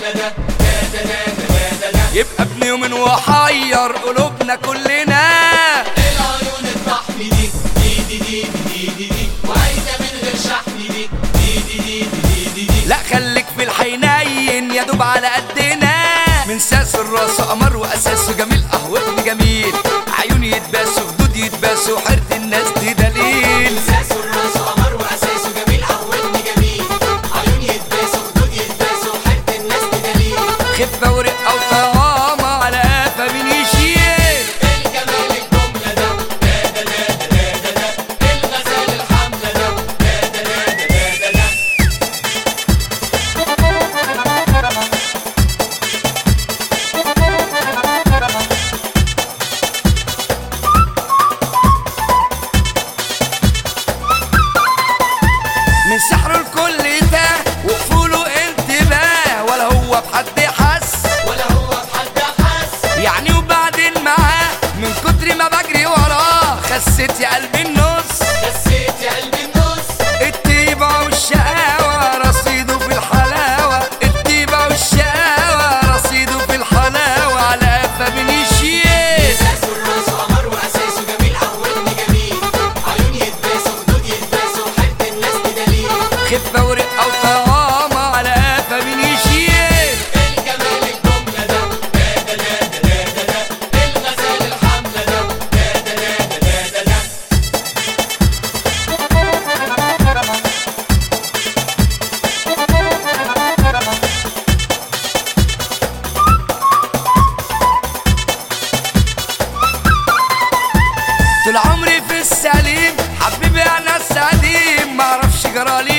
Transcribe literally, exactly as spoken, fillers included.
الحملة ده دا دا دا دا دا دا. يبقى ابن يوم وحير قلوبنا كلنا. العيون الطحن دي دي دي دي دي دي دي وعايزة من غير شحن دي دي دي دي دي دي دي. لا خليك في الحنين يا دوب على قدنا. من ساس الراس قمر واساسه جميل قهوتني جميل. عيوني يتباسوا خدود يتباسوا حيرة الناس دي دليل. ساس الراس قمر واساسه جميل قهوتني جميل. عيوني يتباسوا خدود يتباسوا حيرة الناس دي دليل. خفة ورقة وطعامة على قفا مين يشيل. الجمال الجملة ده دا دا دا دا دا دا. الغزال الحملة ده دا دا دا دا دا دا. من سحره الكل تاه وقفوله انتباه. ولا هو بحد حس ولا هو بحد حس. يعني وبعدين معاه من كتر ما بجري وراه. خسيت يا قلبي النص خسيت يا قلبي النص. الطيبة والشقاوة رصيده في الحلاوة. الطيبة والشقاوة رصيده في الحلاوة. على قفا مين يشيل. ساس الراس قمر واساسه جميل قهوتني جميل. عيون يتباسوا خدود يتباسوا حيرة الناس دي دليل. خفة ورقة وطعامة على قفا مين يشيل. الجمال الجملة ده دا دا دا دا دا دا. الغزال الحملة ده دا دا دا دا دا دا. طول عمري في السليم حبيبي انا السليم. معرفش جرالي